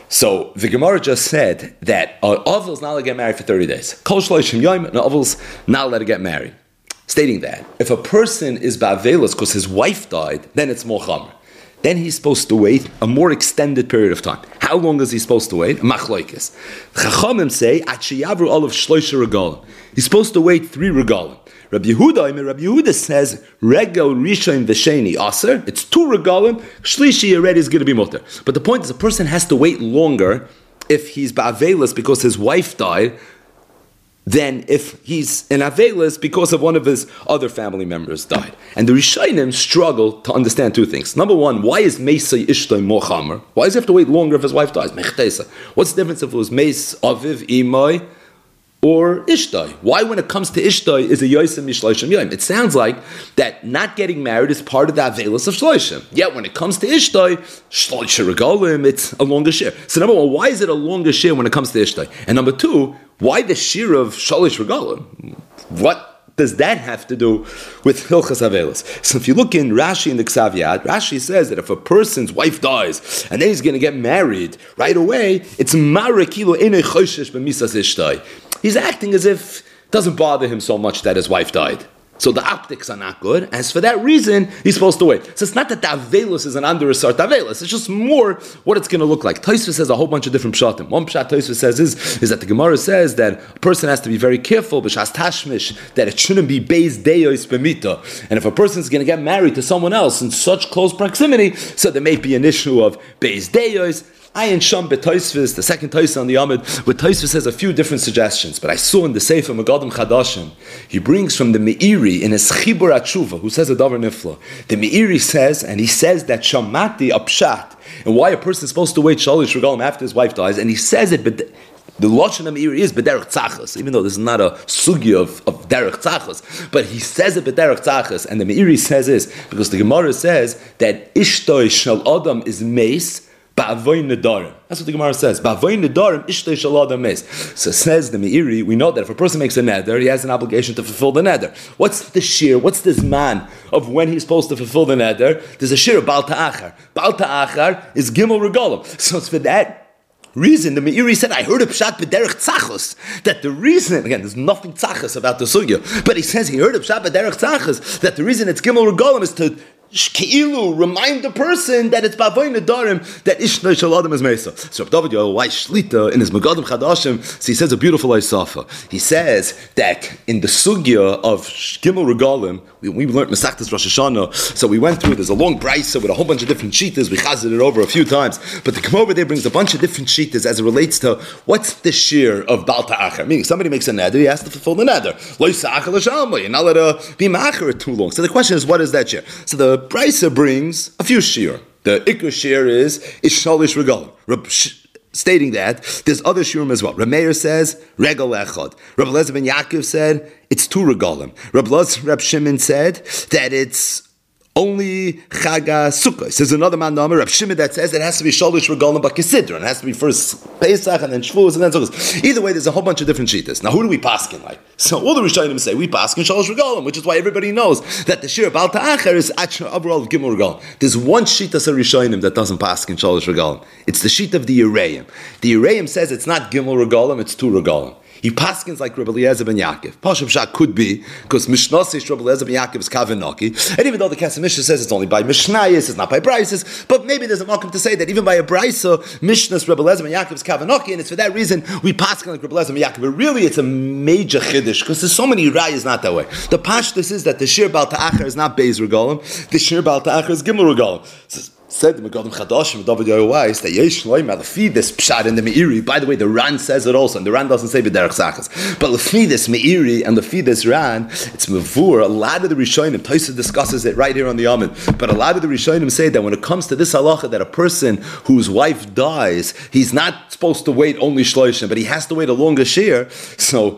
So the Gemara just said that an Ovel is not allowed to get married for 30 days. Kol shloshim yom, an Ovel is not allowed to get married. Stating that if a person is ba'avelos because his wife died, then it's more chamer. Then he's supposed to wait a more extended period of time. How long is he supposed to wait? Machloikis. Chachamim say, At sheyavru olav shloisha regalim. He's supposed to wait 3 regalim. Rabbi Yehuda says, Regel Rishon V'Sheni Aser. It's 2 regalim. Shlishi already is going to be mutter. But the point is, a person has to wait longer if he's ba'avelos because his wife died, than if he's in Avelis because of one of his other family members died. And the Rishonim struggle to understand 2 things. Number 1, why is Meisai Ishtoi more chamer? Why does he have to wait longer if his wife dies? Mechtesa. What's the difference if it was Meis Aviv Imai or Ishtoi? Why when it comes to Ishtoi is a Yosem Mishloishim Yom? It sounds like that not getting married is part of the Avelis of Shloishim. Yet when it comes to Ishtoi, Shloishim Regalim, it's a longer share. So number 1, why is it a longer share when it comes to Ishtoi? And number 2, why the shir of Shalish Regalim? What does that have to do with Hilchas Avelis? So if you look in Rashi in the Ksav Yad, Rashi says that if a person's wife dies and then he's going to get married right away, it's Mara Kilo Enei Choshesh B'misas Ishtoi. He's acting as if it doesn't bother him so much that his wife died. So the optics are not good. As for that reason, he's supposed to wait. So it's not that the Avelis is an under-assert Avelis. It's just more what it's going to look like. Tosfos says a whole bunch of different pshatim. One pshat Tosfos says is that the Gemara says that a person has to be very careful, b'shas tashmish, that it shouldn't be beis deos b'mita. And if a person's going to get married to someone else in such close proximity, so there may be an issue of beis deos. Ayin Sham B'Tosfos, the second Tosfos on the Amid, where Tosfos has a few different suggestions. But I saw in the Sefer Megadim Chadashim, he brings from the Meiri in his Chibur Atshuva, who says a davar nifla. The Meiri says, and he says that Shamati Apshat, and why a person is supposed to wait Shalish Regalim after his wife dies, and he says it, but the Lashon Meiri is B'derech Tzachas, even though this is not a sugi of Derech Tzachas, but he says it B'derech Tzachas, and the Meiri says this, because the Gemara says that Ishtoi Shal Adam is mace, Ba'avoy Nedarim. That's what the Gemara says. Ba'avoy Nedarim, Ishtoi Shel Adam Meis. So says the Meiri, we know that if a person makes a neder, he has an obligation to fulfill the neder. What's the shir? What's this man of when he's supposed to fulfill the neder? There's a shir of Baal Ta'achar. Baal Ta'achar is Gimel Regalim. So it's for that reason, the Meiri said, I heard a pshat b'derech tzachos, that the reason, again, there's nothing tzachos about the sugya, but he says he heard a pshat b'derech tzachos, that the reason it's Gimel Regalim is to Shkeilu, remind the person that it's Bavoy Nedarim, that Ishnoi Shel Adam is Mesa. So David Yoel, why Shlita in his Megadim Chadashim, so he says a beautiful Isafa. He says that in the Sugya of Gimel Regalim, we learned Masechtas Rosh Hashanah, so we went through it. There's a long brisa with a whole bunch of different shitas. We chazed it over a few times, but the Gemara there brings a bunch of different shitas as it relates to what's the shir of Baal Ta'achar. Meaning somebody makes a neder, he has to fulfill the neder. Lo Yisachar L'Shalma, you're not allowed to be ma'achar too long. So the question is, what is that shir? So the brisa brings a few shir. The ikar shir is Shalish Regalim. Stating that there's other shirim as well. Rameir says regal echad. Rabbi Elazar ben Yaakov said it's 2 regalim. Reb Shimon said that it's only Chaga Sukkos. There's another man, Reb Shimon, that says it has to be Shalish Regalim but Kesidron. It has to be first Pesach and then Shavuos and then Sukkos. Either way, there's a whole bunch of different shitas. Now, who do we paskin like? So all the Rishonim say we paskin Shalish Regalim, which is why everybody knows that the shir Baal Ta'achar is Achar Avrol of Gimel Regalim. There's one shitas of Rishonim that doesn't paskin Shalish Regalim. It's the shit of the Yereim. The Yereim says it's not Gimel Regalim, it's 2 Regalim. He paskins like Rabbi Eliezer ben Yaakov. Pashup Shah could be, because Mishnah says Rabbi Eliezer ben Yaakov is Kavanaki, and even though the Kesef Mishnah says it's only by Mishnayis, it's not by Brises, but maybe there's a makom to say that even by a Brisa, Mishnah's Rabbi Eliezer ben Yaakov is Kavanaki, and it's for that reason we paskin like Rabbi Eliezer ben Yaakov. But really, it's a major chiddush, because there's so many rayas not that way. The pashtus is that the shir Baal Ta'achar is not Beis Regalim, the shir Baal Ta'achar is Gimel Regalim. Said the Megadim Chadashim, David Yoel, that Yesh Loim Lefi this pshat in the Meiri. By the way, the Ran says it also, and the Ran doesn't say B'derech Tzachas. But Lefi this Meiri and Lefi this Ran, it's Mavur. A lot of the Rishonim, Tosfos discusses it right here on the Amid. But a lot of the Rishonim say that when it comes to this halacha, that a person whose wife dies, he's not supposed to wait only Shloshim, but he has to wait a longer share. So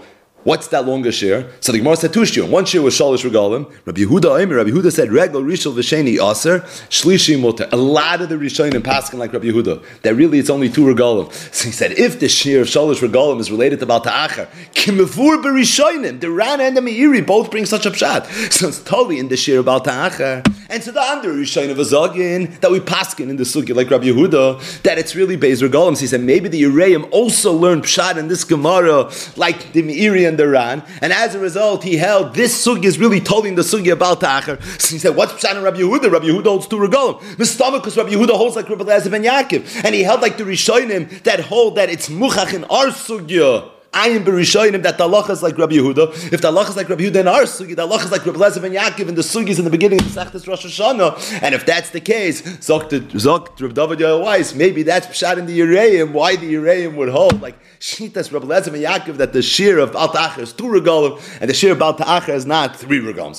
What's that longer share? So the Gemara said two shiur. One shiur was shalish regalim. Rabbi Yehuda said regel rishel v'sheni aser shlishi muter. A lot of the rishonim paskin like Rabbi Yehuda that really it's only two regalim. So he said if the shiur of shalish regalim is related to Baal Ta'achar, kimevur b'rishonim, the Rana and the Meiri both bring such a pshat. So it's totally in the shiur of Baal Ta'achar. And so the under rishonim of Azagin that we paskin in the sugi like Rabbi Yehuda that it's really Beis regalim. So he said maybe the Yereim also learned pshat in this Gemara like the Meiri and the Ran, and as a result he held this sugi is really totally in the sugi of Baal Ta'achar. So he said what's pshat in Rabbi Yehuda? Rabbi Yehuda holds two regalim. Mistama because Rabbi Yehuda holds like Rabbi Eliezer ben Yaakov, and he held like the rishonim that hold that it's muchach in our sugya. I am berishonim that the halacha is like Rabbi Yehuda. If the halacha is like Rabbi Yehuda in our sugi, the halacha is like Rabbi Eliezer ben Yaakov in the sugis in the beginning of the Sechtes Rosh Hashanah. And if that's the case, Zokt Rabbi David Yoel, maybe that's pshat in the Yereim. Why the Yereim would hold like Shitas Rabbi Eliezer ben Yaakov that the shear of Baal Ta'achar is two regalim and the shear of Baal Ta'achar is not three regalim.